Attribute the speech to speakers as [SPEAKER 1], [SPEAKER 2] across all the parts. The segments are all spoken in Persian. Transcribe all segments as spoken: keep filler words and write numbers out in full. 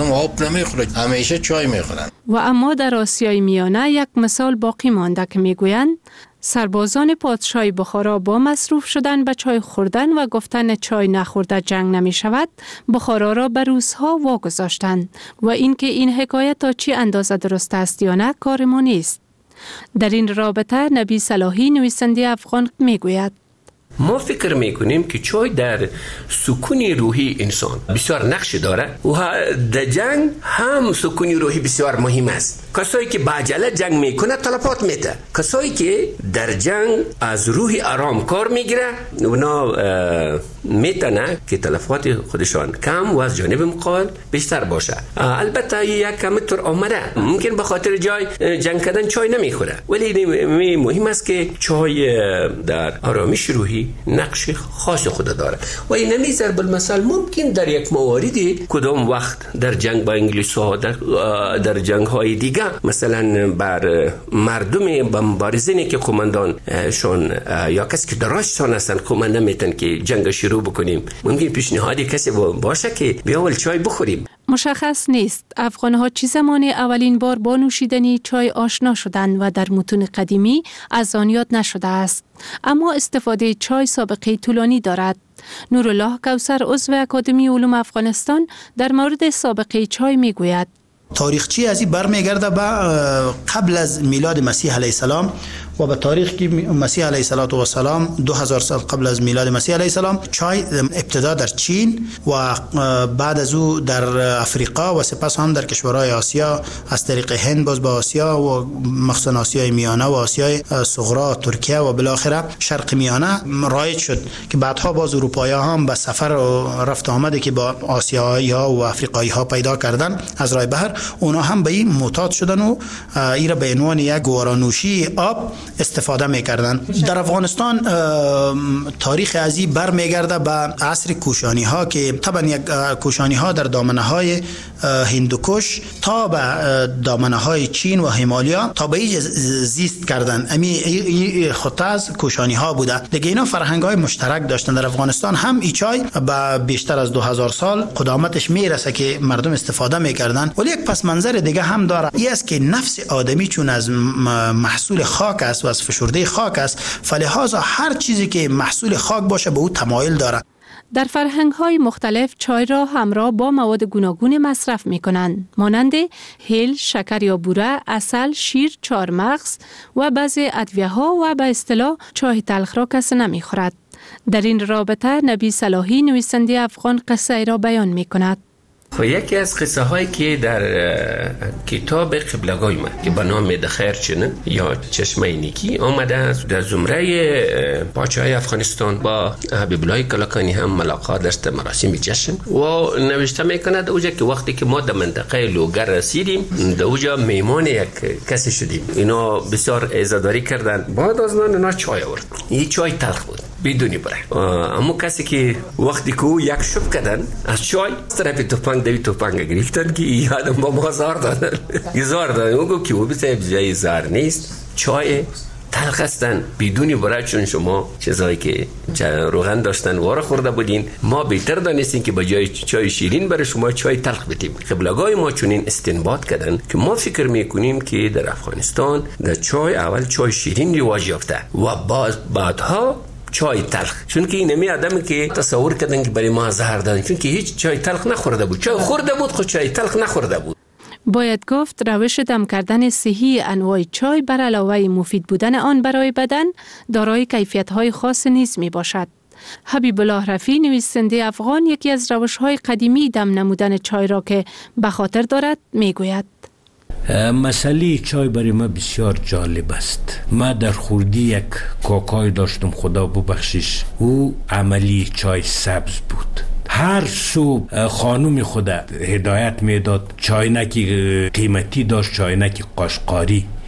[SPEAKER 1] آب نمیخوره، همیشه چای میخورن.
[SPEAKER 2] و اما در آسیای میانه یک مثال باقی مانده که میگویند سربازان پادشاه بخارا با مصروف شدن به چای خوردن و گفتن چای نخورده جنگ نمی شود، بخارا را به روس‌ها واگذاشتند و اینکه این حکایت تا چی اندازه درست است یا نه کار ما نیست. در این رابطه نبی صلاحی نویسنده افغان میگوید
[SPEAKER 3] ما فکر میکنیم که چای در سکون روحی انسان بسیار نقش داره و در جنگ هم سکون روحی بسیار مهم است. کسایی که با عجله جنگ میکنه تلفات میده، کسایی که در جنگ از روح آرام کار میگیره اونا میتونه که تلفات خودشان کم و از جانب مقابل بیشتر باشه. البته یک کم طور آمده ممکن به خاطر جای جنگ کردن چای نمیخوره، ولی مهم است که چای در آرامش روحی نقش خاص خود داره و این نمی ضرب المثل ممکن در یک مواردی کدام وقت در جنگ با انگلیس ها در, در جنگ های دیگه مثلا بر مردم با مبارزینی که قماندان شون یا کسی که دراشتان هستن قماندان میتن که جنگ شروع بکنیم، ممکن پیشنهادی کسی باشه که بیاول چای بخوریم.
[SPEAKER 2] مشخص نیست افغان‌ها چه زمان اولین بار با نوشیدنی چای آشنا شدند و در متون قدیمی از آن یاد نشده است، اما استفاده چای سابقه طولانی دارد. نورالله کوثر عضو اکادمی علوم افغانستان در مورد سابقه چای میگوید
[SPEAKER 4] تاریخچه ازی برمیگرده به قبل از میلاد مسیح علیه السلام و به تاریخ که مسیح علیه السلام دو هزار سال قبل از میلاد مسیح علیه السلام چای ابتدا در چین و بعد از او در افریقا و سپس هم در کشورهای آسیا از طریق هند باز به آسیا و مخصوصا آسیای میانه و آسیای صغرا ترکیه و بالاخره شرق میانه رایج شد که بعدها باز اروپایی‌ها هم به سفر و رفت آمده که با آسیایی‌ها و افریقایی‌ها پیدا کردن از راه بحر، اونا هم به این معتاد شدن و این را به عنوان یک گوارانوشی آب استفاده میکردن. در افغانستان تاریخ ازی برمیگرده به عصر کوشانی ها که طبعا یک کوشانی ها در دامنه های هندوکش تا به دامنه های چین و همالیا تا به اینجا زیست کردن. امی خطه از کوشانی ها بوده دیگه. اینا فرهنگ های مشترک داشتن. در افغانستان هم ای چای به بیشتر از دو هزار سال قدامتش میرسه که مردم استفاده میکردن. ولی یک پس منظر دیگه هم داره، این است که نفس آدمی چون از محصول خاک است و از فشرده خاک است، فلهذا هر چیزی که محصول خاک باشه به او تمایل داره.
[SPEAKER 2] در فرهنگ‌های مختلف چای را همراه با مواد گوناگون مصرف می‌کنند، مانند هل، شکر یا بوره، عسل، شیر، چهارمغز و بعضی ادویه‌ها و به اصطلاح چای تلخ را کسی نمی‌خورد. در این رابطه نبی صلاحی نویسنده افغان قصه را بیان می‌کند.
[SPEAKER 3] خب یکی از قصه هایی که در کتاب قبلگاه ما که به نام دخیرچنه یا چشمه نیکی آمده است، در زمره پادشاهی افغانستان با حبیب الله کلکانی هم ملاقات داشت، مراسم جشن و نوشته میکند اوجا که وقتی که ما در منطقه لوگر رسیدیم در اوجا میمان یک کسی شدیم، اینا بسیار عزاداری کردن. بعد از من اینا چای آورد، این چای تلخ بود بدونی بره. اما کسی که وقتی که او یک شب کردن از چای طرف توپنگ دوی توپنگ گرفتن که این آدم با ما زار دادن زار دادن. او گفت که او بسیار جای زار نیست، چای تلخ هستن بدونی برای، چون شما چیزایی که روغن داشتن وارا خورده بودین، ما بهتر دانستیم که با جای چای شیرین برای شما چای تلخ بدیم. قبلگاه ما چنین استنباط کردن که ما فکر میکنیم که در افغانستان در چای اول چای شیرین رواج یافته و باز بعدها چای تلخ، چون که این نمی آدمی که تصور کردن که برای ما زهر دادن، چون که هیچ چای تلخ نخورده بود، چای خورده بود خود چای تلخ نخورده بود.
[SPEAKER 2] باید گفت روش دم کردن صحی انواع چای بر علاوه مفید بودن آن برای بدن دارای کیفیت‌های خاص نیز می باشد. حبیب الله رفیع نویسنده افغان یکی از روش‌های قدیمی دم نمودن چای را که به خاطر دارد می گوید.
[SPEAKER 5] مسئله چای برای ما بسیار جالب است. ما در خوردی یک کاکای داشتم، خدا ببخشش، او عملی چای سبز بود. هر صبح خانوم خود هدایت میداد، چاینکی قیمتی داشت، چاینکی قاشقاری،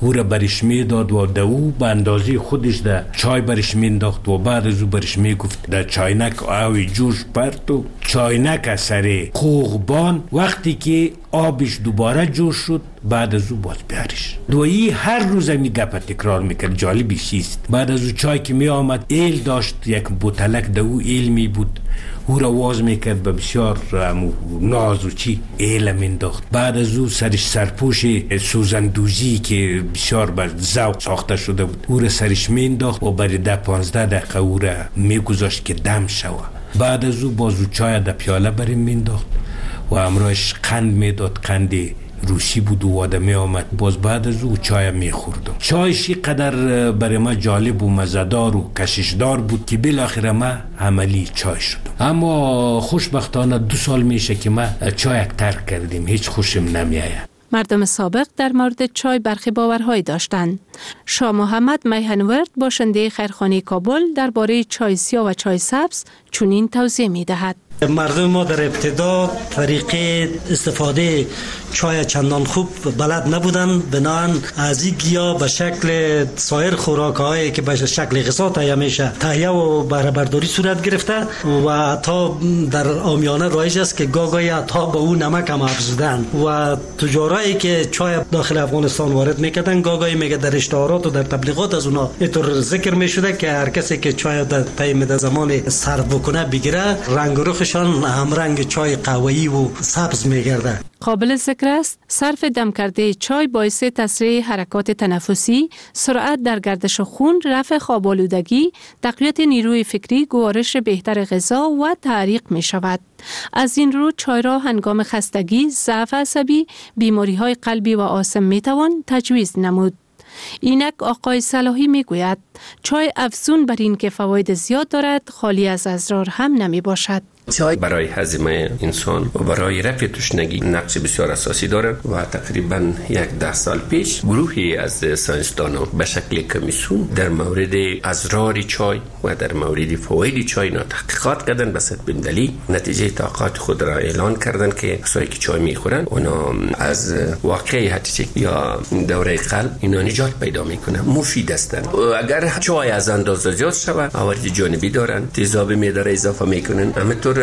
[SPEAKER 5] او را برش میداد و دو به اندازه خودش در چای برش مینداخت و بعد از او برش میگفت در چاینک آوی جوش پرتو چاینک اثر خوغبان وقتی که آبش دوباره جوش شد بعد از او باز بیارش. دویی هر روز می گپ تکرار میکرد. جالبی چیست؟ بعد از او چای که می آمد ایل داشت، یک بوتلک دو ایل می بود، او را واز میکرد به بسیار ناز و چی ایل مینداخت. بعد از او سرش سرپوش سوزندوزی که بسیار بر ذوق ساخته شده بود او را سرش مینداخت و برای ده پانزده دقیقه او را میگذاشت که دم شوه. بعد از او بازو چای در پیاله بریم مینداخت و امراش قند میداد، قند روسی بود و واده می آمد. باز بعد از او چای می خوردم. چایش قدر برای ما جالب و مزدار و کششدار بود که بالاخره ما عملی چای شدم. اما خوشبختانه دو سال میشه که ما چای ترک کردیم، هیچ خوشم نمیآید.
[SPEAKER 2] مردم سابق در مورد چای برخی باورهایی داشتند. شاه محمد میهنورد باشنده خیرخانه کابل درباره چای سیاه و چای سبز چنین توضیح می‌دهد.
[SPEAKER 6] مردم ما در ابتدا طریقه استفاده چای چندان خوب بلد نبودن، بنابراین از این گیاه به شکل سایر خوراک‌هایی که به شکل غذا تهیه میشه تهیه و بهره برداری صورت گرفته و حتی در عامیانه رایج است که گاگای حتی به اون نمک هم افزودن و تجارایی که چای داخل افغانستان وارد میکردن گاگای میگه در اشتهارات و در تبلیغات از اونا اینطور ذکر میشده که هر کسی که چای در طی زمان صرف بکنه بگیره رنگ و رخش هم رنگ چای قهوه‌ای و سبز میگرده.
[SPEAKER 2] قابل ذکر است صرف دم کرده چای باعث تسریع حرکات تنفسی، سرعت در گردش خون، رفع خواب آلودگی، تقویت نیروی فکری، گوارش بهتر غذا و تعریق می شود. از این رو چای را هنگام خستگی، ضعف عصبی، بیماری های قلبی و آسم می توان تجویز نمود. اینک آقای صلاحی می گوید چای افزون بر این که فواید زیاد دارد خالی از اضرار هم نمی باشد.
[SPEAKER 3] چای برای هضم انسان و برای رفع تشنگی نقش بسیار اساسی دارد و تقریبا یک ده سال پیش گروهی از ساینسدانان به شکل کمیسیون در مورد اضرار چای و در مورد فواید چای تحقیقات کردن. به سبب دلیل نتیجه تحقیقات خود را اعلان کردند که کسایی که چای میخورن اونا از واقعی هتچک یا دوره قلب اینا نجات پیدا میکنن، مفید هستند. اگر چای از اندازه زیاد شود عوارض جانبی دارن، تیزابی میداره اضافه میکنن، همینطور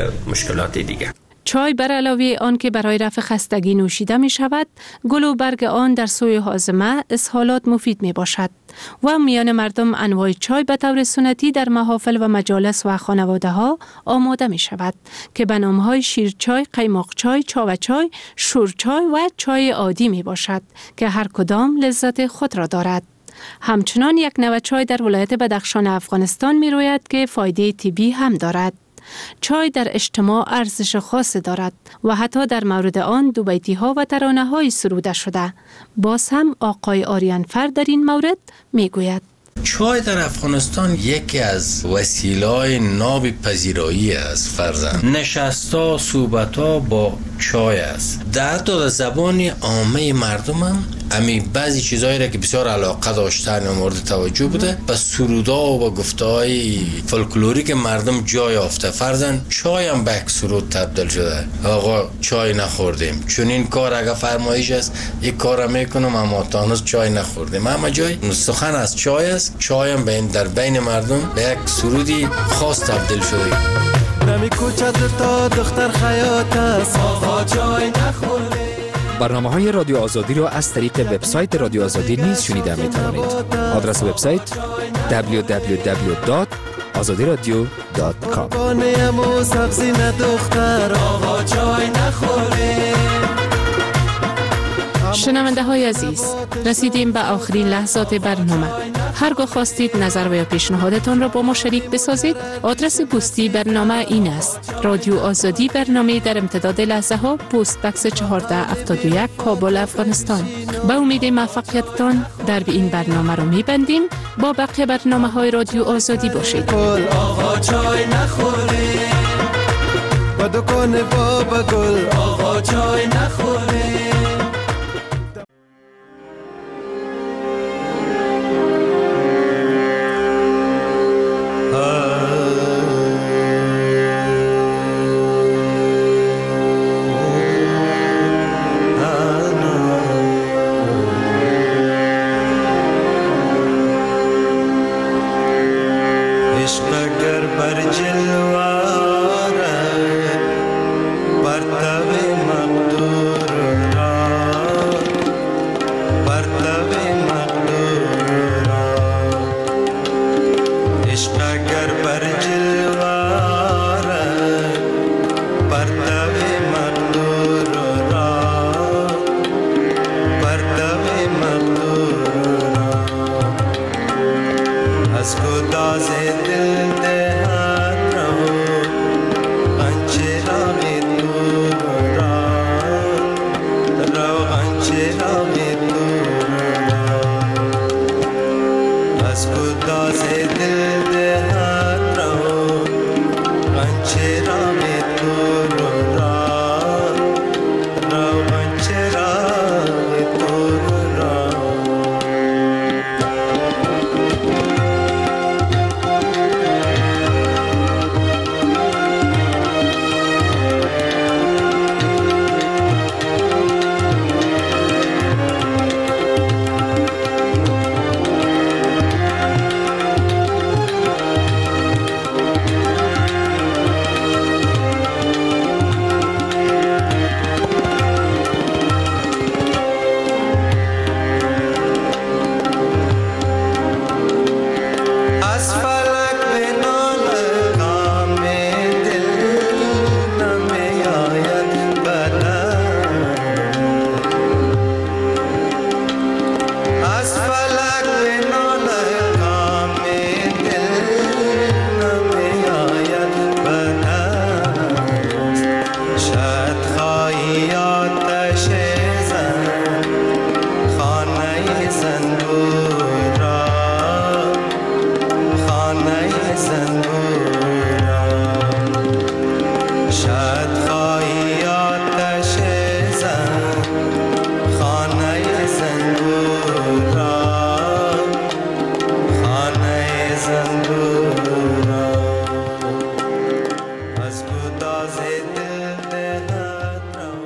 [SPEAKER 3] مشکلات دیگه.
[SPEAKER 2] چای بر علاوه آن که برای رفع خستگی نوشیده می شود، گل و برگ آن در سوی هاضمه اسهالات مفید می باشد و میان مردم انواع چای به طور سنتی در محافل و مجالس و خانواده ها آماده می شود که به نام های شیر چای، قیماق چای، چاو چای، شور چای و چای عادی می باشد که هر کدام لذت خود را دارد. همچنان یک نوع چای در ولایت بدخشان افغانستان می روید که فایده طبی هم دارد. چای در اجتماع ارزش خاص دارد و حتی در مورد آن دو بیتی ها و ترانه های سروده شده. باز هم آقای آریانفر در این مورد می گوید
[SPEAKER 1] چای در افغانستان یکی از وسیله‌های ناب پذیرایی است. فرزند نشستا صحبتا با چای است. در دو زبان عامه مردم هم امی بعضی چیزایی را که بسیار علاقه داشتن و مورد توجه بوده و سرودا و با گفته‌های فولکلوریک مردم جای یافته. فرزند چای هم به یک سرود تبدیل شده. آقا چای نخوردیم، چون این کار اگه فرمایش است این کار میکنم اما تا هنوز چای نخوردیم. اما جای سخن از چای است. چای هم بین در بین مردم به یک سرودی خاص تبدیل شده.
[SPEAKER 7] نمی کوچه تا دختر خیاط است آقا چای نخورده.
[SPEAKER 8] برنامه های رادیو آزادی را از طریق وبسایت رادیو آزادی نیز شنیده می توانید. آدرس وبسایت دبلیو دبلیو دبلیو دات آزادی رادیو دات کام.
[SPEAKER 7] بانیم سبزی ندختر آقا چای نخوره.
[SPEAKER 2] شنونده های عزیز، رسیدیم به آخرین لحظات برنامه. هرگاه خواستید نظر و یا پیشنهادتان را با ما شریک بسازید، آدرس پستی برنامه این است: رادیو آزادی، برنامه در امتداد لحظه ها، پست بکس چهارده هفتاد و یک، کابل، افغانستان. با امید موفقیتتان در این برنامه را می‌بندیم. با بقیه برنامه های رادیو آزادی باشید.
[SPEAKER 7] آقا چای نخوره و دکان بابا گل آقا چای